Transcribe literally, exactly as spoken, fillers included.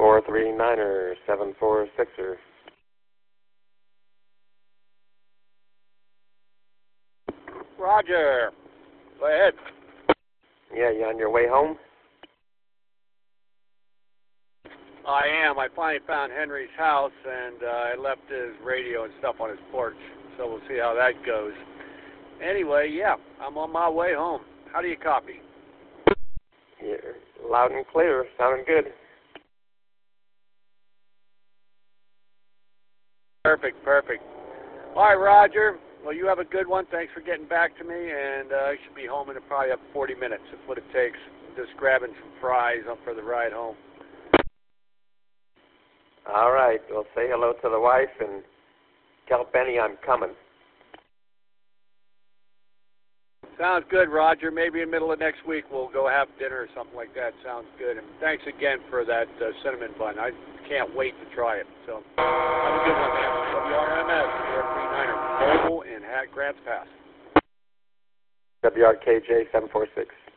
four three niner, seven four sixer. Roger. Go ahead. Yeah, you on your way home? I am. I finally found Henry's house, and uh, I left his radio and stuff on his porch, so we'll see how that goes. Anyway, yeah, I'm on my way home. How do you copy? You're loud and clear. Sounding good. Perfect, perfect. All right, Roger. Well, you have a good one. Thanks for getting back to me, and uh, I should be home in probably up forty minutes. That's what it takes. Just grabbing some fries up for the ride home. All right. Well, say hello to the wife and tell Benny I'm coming. Sounds good, Roger. Maybe in the middle of next week we'll go have dinner or something like that. Sounds good. And thanks again for that uh, cinnamon bun. I can't wait to try it. So have a good one, man. W R M S, four three niner, Mobile in Grants Pass. W R K J seven four six.